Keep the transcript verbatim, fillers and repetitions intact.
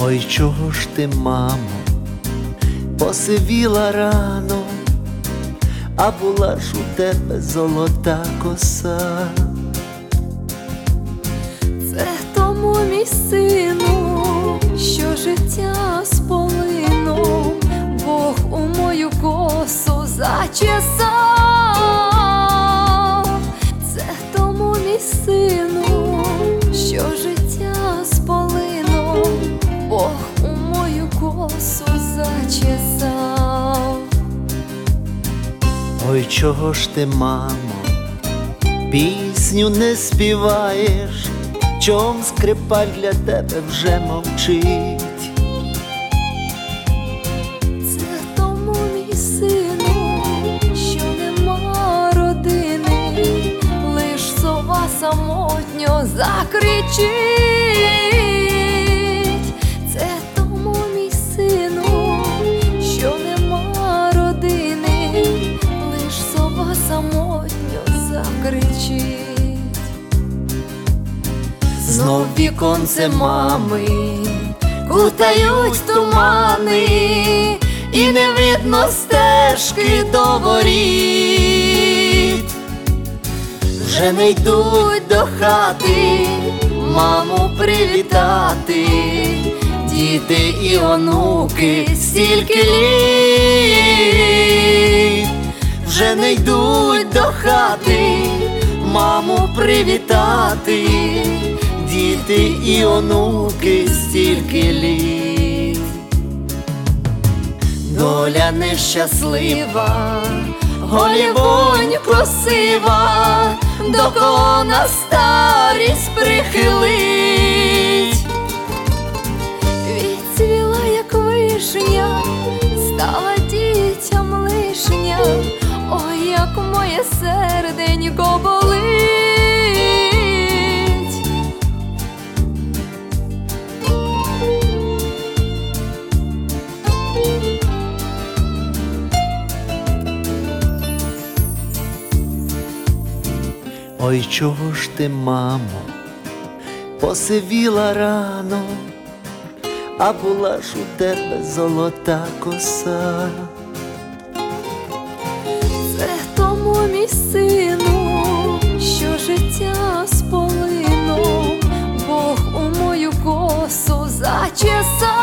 Ой, чого ж ти, мамо, посивіла рано, а була ж у тебе золота коса. Це тому, мій сину, що життя сполинув, Бог у мою косу зачесав. Це тому, мій сину, що життя сполинув, Бог у мою косу зачесав. Ой, чого ж ти, мамо, пісню не співаєш, чом скрипаль для тебе вже мовчить? Це тому, мій сину, що нема родини, лиш сова самотньо закричить. Це тому, мій сину, що нема родини, лиш сова самотньо закричить. Знов віконце мами кутають тумани, і не видно стежки до воріт. Вже не йдуть до хати маму привітати, діти і онуки стільки літ. Вже не йдуть до хати маму привітати, діти і онуки стільки літ. Доля нещаслива, голівонь красива, до кого на старість прихилить. Відцвіла, як вишня, стала дітям лишня, ой, як моє серденько болить. Ой, чого ж ти, мамо, посивіла рано, а була ж у тебе золота коса. Це тому, мій сину, що життя сполинув, Бог у мою косу зачесав.